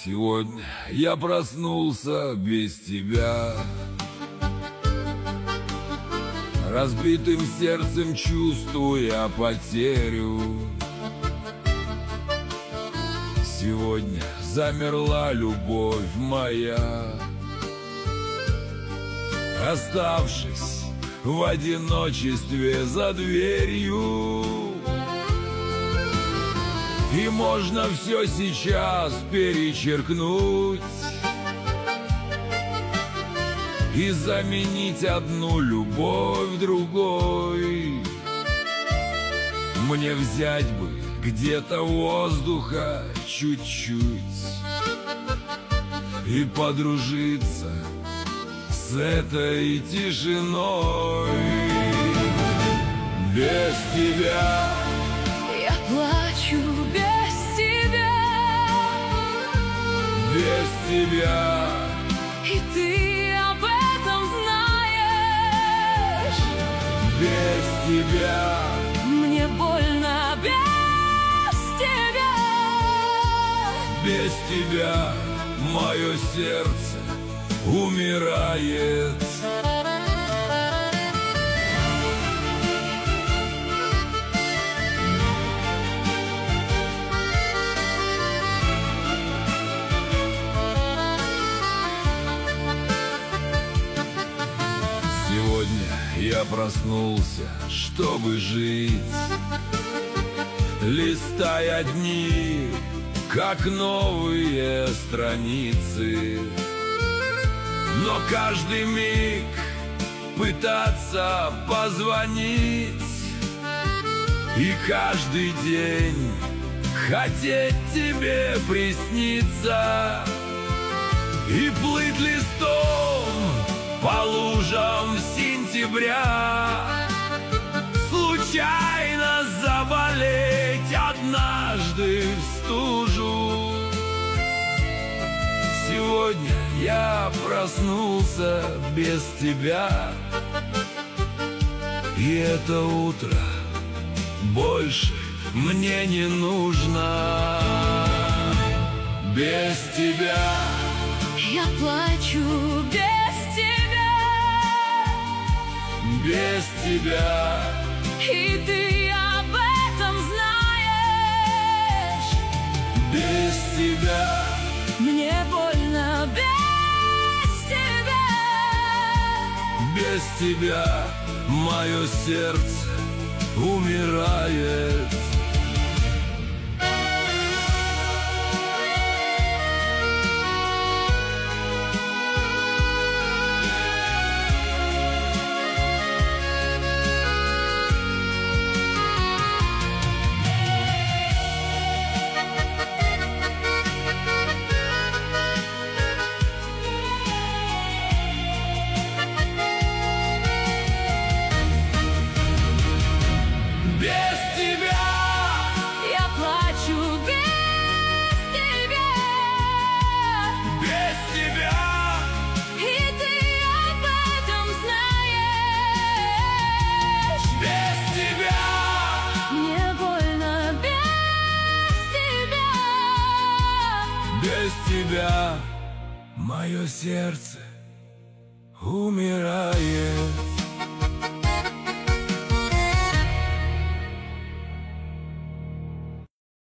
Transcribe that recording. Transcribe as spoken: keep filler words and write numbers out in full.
Сегодня я проснулся без тебя, разбитым сердцем чувствуя потерю. Сегодня замерла любовь моя, оставшись в одиночестве за дверью. И можно все сейчас перечеркнуть и заменить одну любовь другой. Мне взять бы где-то воздуха чуть-чуть и подружиться с этой тишиной. Без тебя я плачу, без тебя, без тебя, и ты об этом знаешь. Без тебя мне больно, без тебя, без тебя мое сердце умирает. Сегодня я проснулся, чтобы жить, листая дни, как новые страницы. Но каждый миг пытаться позвонить, и каждый день хотеть тебе присниться, и плыть листом по лужам сентября, случайно заболеть однажды в стужу. Сегодня я проснулся без тебя, и это утро больше мне не нужно. Без тебя я плачу, без тебя, без тебя, и ты об этом знаешь. Без тебя мне больно, без тебя, без тебя мое сердце умирает. Без тебя мое сердце умирает.